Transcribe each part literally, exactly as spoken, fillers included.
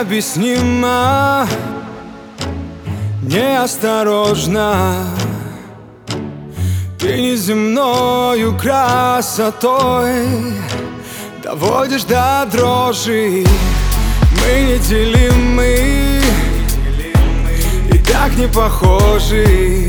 необъяснимо, неосторожно. Ты неземною красотой доводишь до дрожи. Мы неделимы и так не похожи,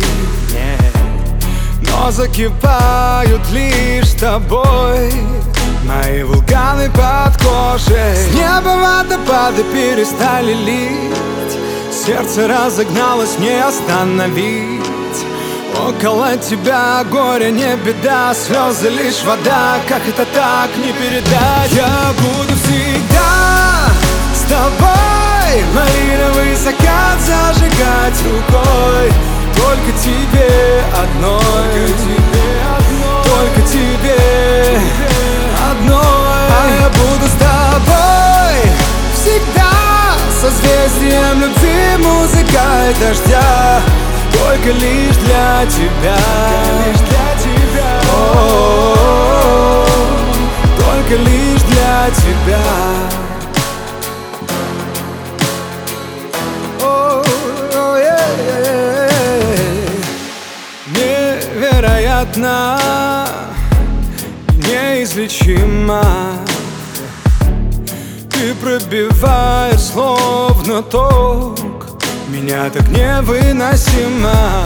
но закипают лишь с тобой мои вулканы под кожей. С неба водопады перестали лить, сердце разогналось, не остановить. Около тебя горе не беда, слезы лишь вода, как это так не передать? Я буду всегда с тобой, малиновый закат зажигать рукой. Только тебе одной, только тебе одной. А я буду с тобой всегда, созвездием любви, музыкой дождя. Только лишь для тебя, о-о-о-о, только лишь для тебя. Невероятно, неизлечимо. Ты пробиваешь словно ток, меня так невыносимо,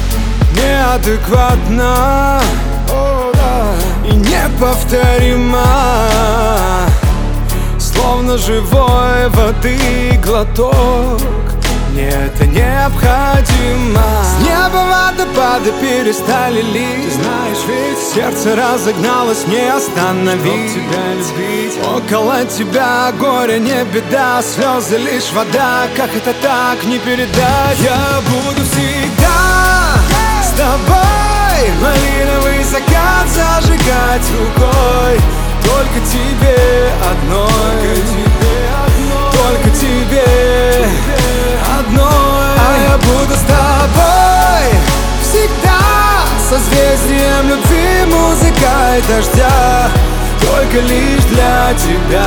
неадекватно, о, да, и неповторимо. Словно живой воды глоток, мне это необходимо. С неба водопады перестали лить, ты знаешь, ведь сердце разогналось, не остановить. Чтоб тебя любить, около тебя горе не беда, слезы лишь вода, как это так не передать? Я буду всегда с тобой, малиновый закат зажигать рукой. Только тебе одной, только тебе одной. А я буду с тобой всегда, созвездием любви, музыкой дождя. Только лишь для тебя,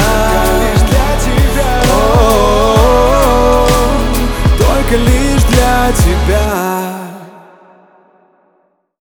о-о-о-о, только лишь для тебя.